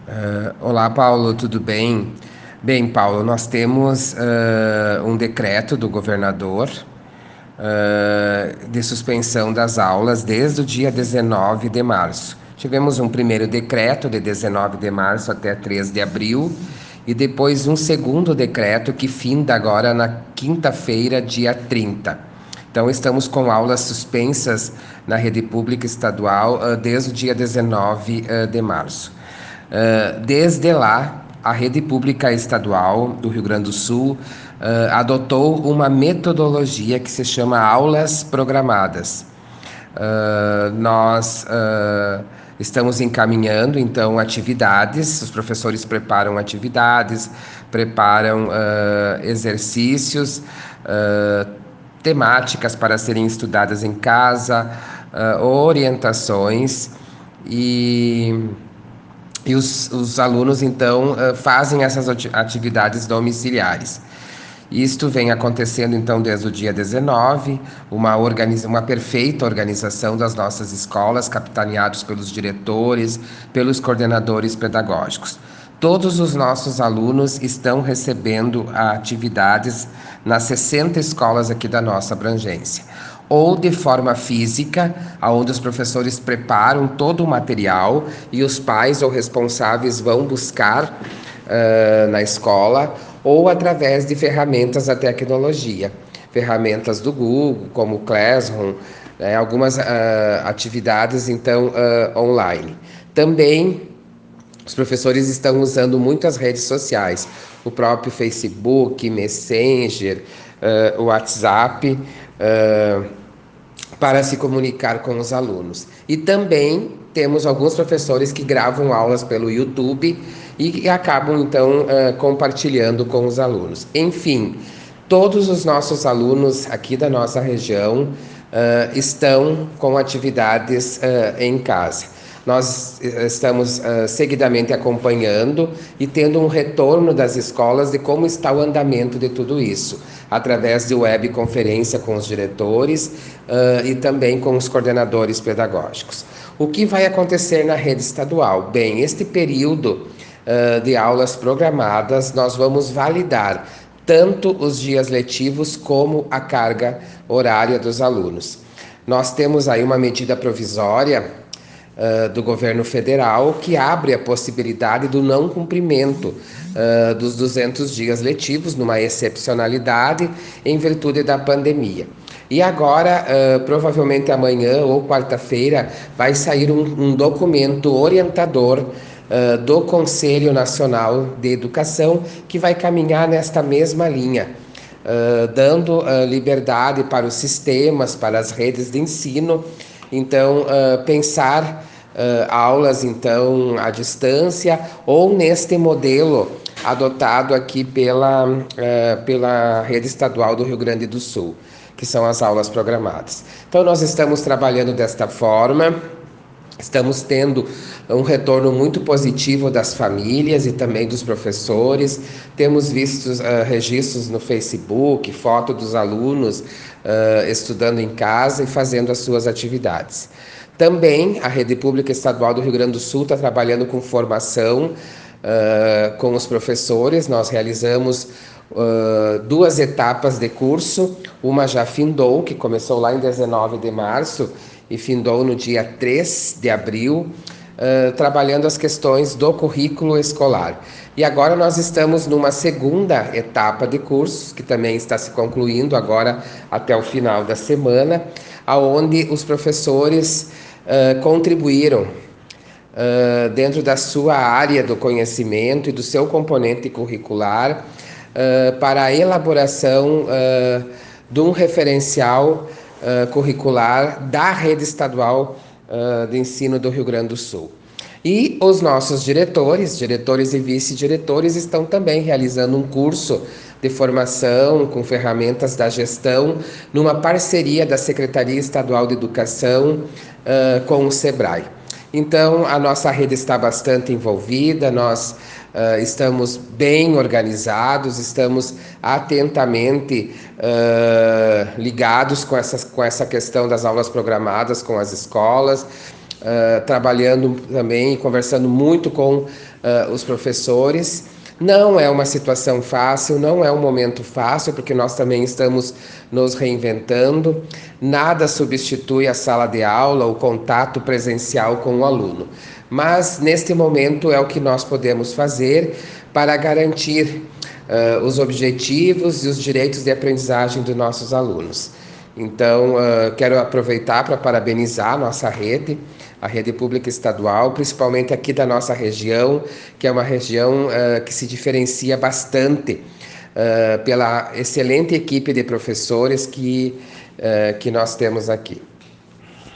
Olá, Paulo, tudo bem? Bem, Paulo, nós temos um decreto do governador de suspensão das aulas desde o dia 19 de março. Tivemos um primeiro decreto de 19 de março até 3 de abril e depois um segundo decreto que finda agora na quinta-feira, dia 30. Então, estamos com aulas suspensas na rede pública estadual desde o dia 19 de março. Desde lá, a rede pública estadual do Rio Grande do Sul adotou uma metodologia que se chama aulas programadas. Nós estamos encaminhando, então, atividades, os professores preparam atividades, preparam exercícios, temáticas para serem estudadas em casa, orientações e. E os alunos, então, fazem essas atividades domiciliares. Isto vem acontecendo, então, desde o dia 19, uma perfeita organização das nossas escolas, capitaneados pelos diretores, pelos coordenadores pedagógicos. Todos os nossos alunos estão recebendo atividades nas 60 escolas aqui da nossa abrangência, ou de forma física, onde os professores preparam todo o material e os pais ou responsáveis vão buscar na escola, ou através de ferramentas da tecnologia, ferramentas do Google, como o Classroom, né, algumas atividades então online. Também os professores estão usando muitas redes sociais, o próprio Facebook, Messenger, WhatsApp, para se comunicar com os alunos. E também temos alguns professores que gravam aulas pelo YouTube e acabam então compartilhando com os alunos. Enfim, todos os nossos alunos aqui da nossa região estão com atividades em casa. Nós estamos seguidamente acompanhando e tendo um retorno das escolas de como está o andamento de tudo isso, através de webconferência com os diretores e também com os coordenadores pedagógicos. O que vai acontecer na rede estadual? Bem, este período de aulas programadas, nós vamos validar tanto os dias letivos como a carga horária dos alunos. Nós temos aí uma medida provisória do governo federal que abre a possibilidade do não cumprimento dos 200 dias letivos, numa excepcionalidade, em virtude da pandemia. E agora, provavelmente amanhã ou quarta-feira, vai sair um documento orientador do Conselho Nacional de Educação que vai caminhar nesta mesma linha, dando liberdade para os sistemas, para as redes de ensino. Então, pensar aulas então à distância ou neste modelo adotado aqui pela rede estadual do Rio Grande do Sul, que são as aulas programadas. Então, nós estamos trabalhando desta forma. Estamos tendo um retorno muito positivo das famílias e também dos professores. Temos visto registros no Facebook, foto dos alunos estudando em casa e fazendo as suas atividades. Também a Rede Pública Estadual do Rio Grande do Sul está trabalhando com formação com os professores. Nós realizamos duas etapas de curso. Uma já findou, que começou lá em 19 de março, e findou no dia 3 de abril, trabalhando as questões do currículo escolar. E agora nós estamos numa segunda etapa de cursos, que também está se concluindo agora até o final da semana, onde os professores contribuíram dentro da sua área do conhecimento e do seu componente curricular para a elaboração de um referencial curricular da rede estadual de ensino do Rio Grande do Sul. E os nossos diretores e vice-diretores estão também realizando um curso de formação com ferramentas da gestão numa parceria da Secretaria Estadual de Educação com o SEBRAE. Então, a nossa rede está bastante envolvida, nós estamos bem organizados, estamos atentamente ligados com essa questão das aulas programadas com as escolas. trabalhando também, conversando muito com os professores. Não é uma situação fácil, não é um momento fácil, porque nós também estamos nos reinventando. Nada substitui a sala de aula, o contato presencial com o aluno. Mas neste momento é o que nós podemos fazer para garantir os objetivos e os direitos de aprendizagem dos nossos alunos. Então, quero aproveitar para parabenizar a rede pública estadual, principalmente aqui da nossa região, que é uma região que se diferencia bastante pela excelente equipe de professores que nós temos aqui.